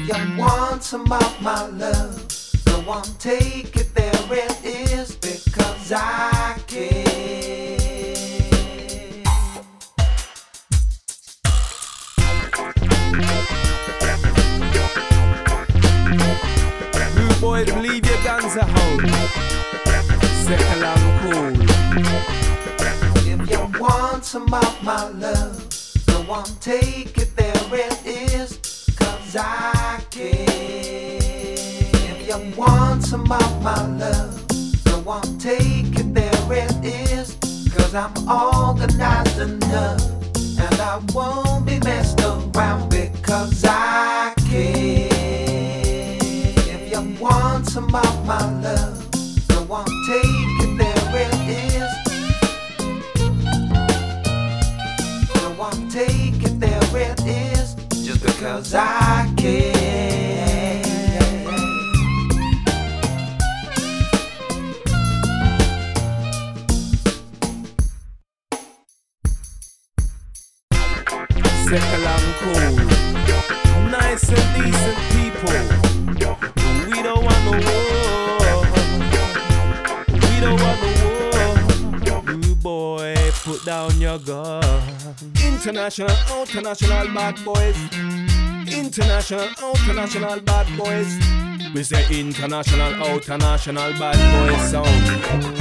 You want some of my love, go on, take it, there it is, because I care. Rude boy, leave your guns at home. Settle and cool. If you want some of my love, go on, take it, there it is, cause I care. If you want some of my love, go on, take it, there it is, cause I'm organized enough, and I won't be messed around because I care. If you want some of my love, go on, take it, there it is. Go on, take it, there it is, just because I care. Settle and cool. Nice and decent people. We don't want no war. We don't want no war. Rude boy, put down your gun. International, international bad boys. International, international bad boys. We say international, international bad boys sound.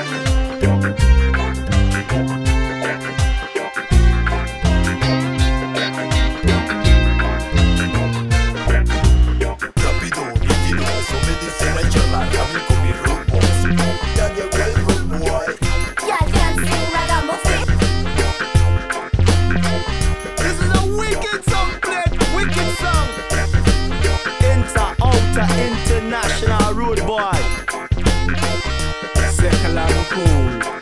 International road boy. Settle and cool.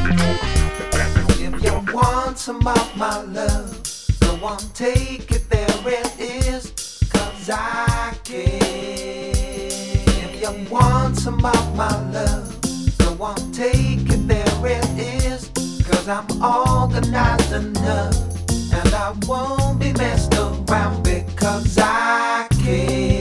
If you want some of my love, go on, take it, there it is, cause I care. If you want some of my love, go on, take it, there it is, cause I'm organized enough, and I won't be messed around because I care.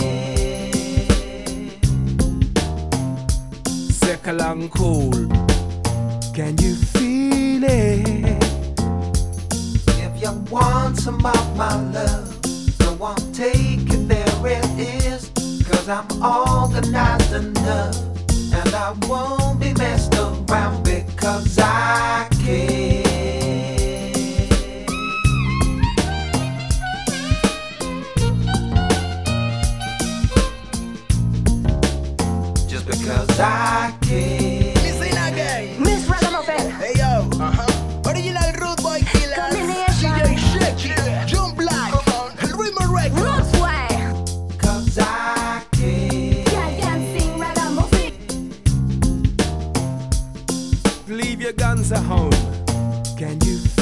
Settle and cool. Can you feel it? If you want some of my love, go on, take it, there it is, cause I'm organized enough, and I won't be messed around because I care. Just because I care. Miss Ragamuffin. Hey yo, original Rude Boy Killer, DJ Shake, Jump Black, El Ritmo Records. Roots way. Cause I care. Girl can sing Ragamuffin. Leave your guns at home. Can you